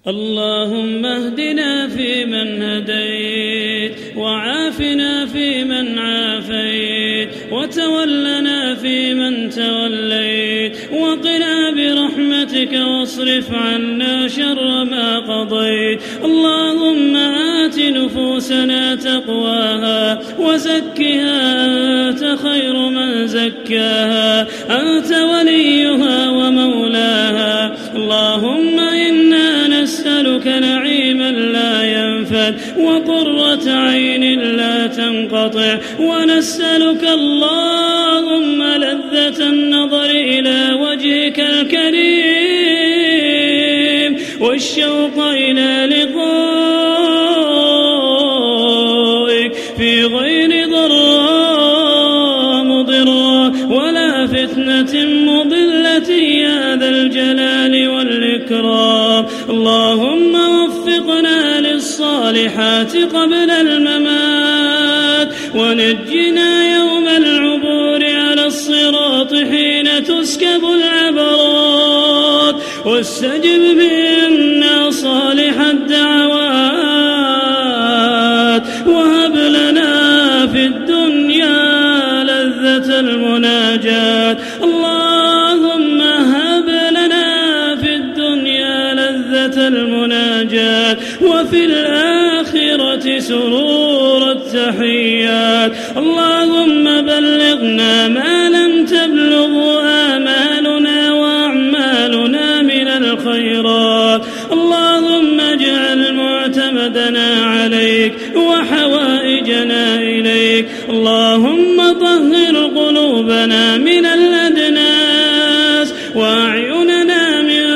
اللهم اهدنا فيمن هديت، وعافنا فيمن عافيت، وتولنا فيمن توليت، وقنا برحمتك واصرف عنا شر ما قضيت. اللهم آت نفوسنا تقواها وزكها أنت خير من زكاها، أنت وليها ومولاها. اللهم إنا نسألك نعيما لا ينفد، وقرة عين لا تنقطع، ونسألك اللهم لذة النظر إلى وجهك الكريم، والشوق إلى لقائك في غير ضراء مضرة ولا فتنة مضلة يا ذا الجلال والإكرام. اللهم وفقنا للصالحات قبل الممات، ونجنا يوم العبور على الصراط حين تسكب العبرات، واستجب منا صالح الدعوات، وهب لنا في الدنيا لذة المناجاة. اللهم هب لنا في الدنيا لذة المناجاة، وفي الآخرة سرور التحيات. اللهم بلغنا ما لم تبلغ آمالنا وأعمالنا من الخيرات. اللهم اجعل معتمدنا عليك وحوائجنا إليك. اللهم طهر قلوبنا من الأدناس وأعيننا من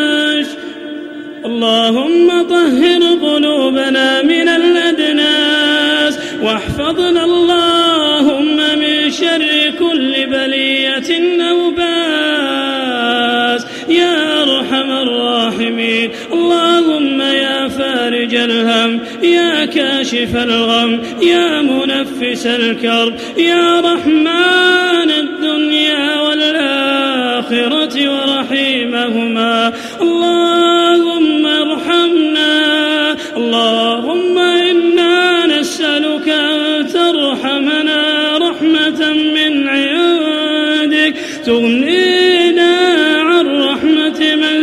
اللهم طهر قلوبنا من الأدناس، واحفظنا اللهم من شر كل بلية أو باس يا أرحم الراحمين. اللهم يا فارج الهم، يا كاشف الغم، يا منفس الكرب، يا رحمن الدنيا والآخرة ورحيمهما، اللهم ارحمنا. اللهم إنا نسألك أن ترحمنا رحمة من عندك تغنينا عن رحمة من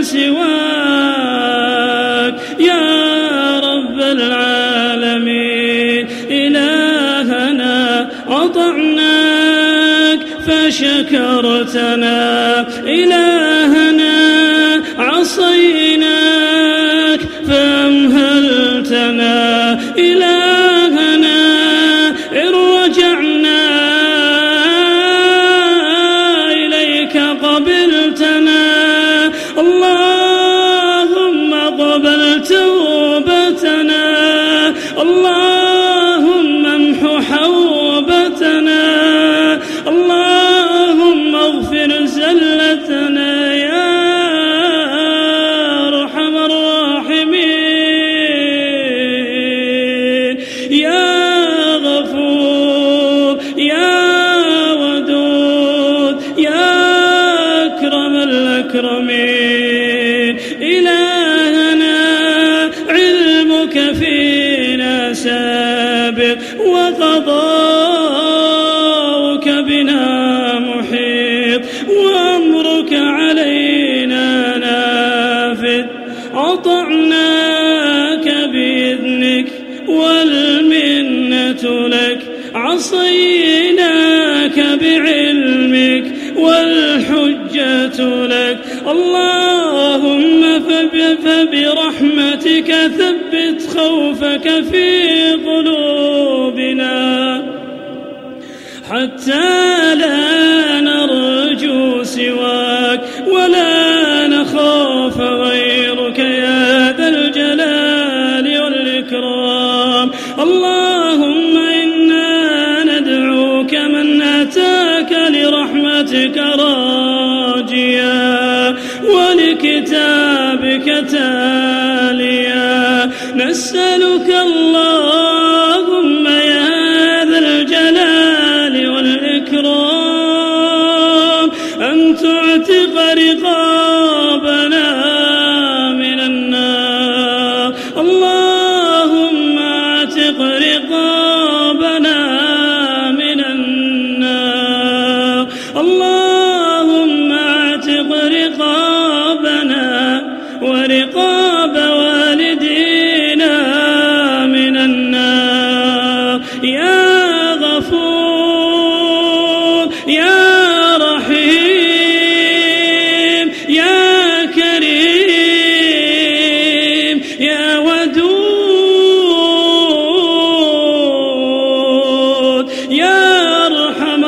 سواك يا رب العالمين. إلهنا أطعناك فشكرتنا، إلهنا عصيناك فأمهلتنا، إلهنا إن رجعنا إليك قبلتنا. اللهم قبل توبتنا، اللهم امح حوبتنا، اللهم اغفر زلتنا يا أرحم الراحمين. يا غفور يا ودود يا أكرم الأكرمين. إلهنا علمك فينا سابق، وقضاؤك بنا محيط، وأمرك علينا نافذ. أطعناك بإذنك والمنة لك، عصيناك بعلمك والحجة لك. اللهم فبرحمتك ثبت خوفك في قلوبنا، حتى لا نرجو سواك ولا نخاف غيرك يا ذا الجلال والإكرام. اللهم إنا ندعوك من أتاك لرحمتك راجيا ولكتابك تاليا. نسألك اللهم يا ذا الجلال والإكرام أن تعتق رقابنا من النار، يا ودود يا أرحم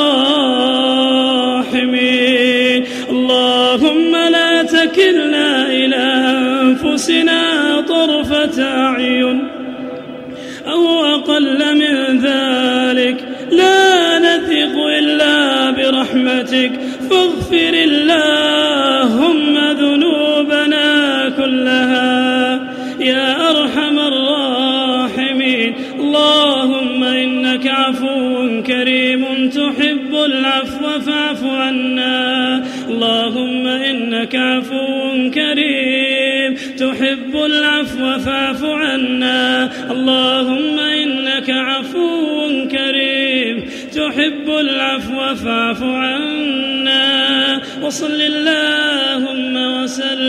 الراحمين. اللهم لا تكلنا إلى أنفسنا طرفة أعين أو أقل من ذلك، لا نثق إلا برحمتك، فاغفر اللهم ذنوبنا كلها يا أرحم الراحمين. اللهم إنك عفو كريم تحب العفو فاعف عنا. اللهم إنك عفو كريم تحب العفو فاعف عنا. اللهم إنك عفو كريم تحب العفو فاعف عنا. وصل اللهم وسلم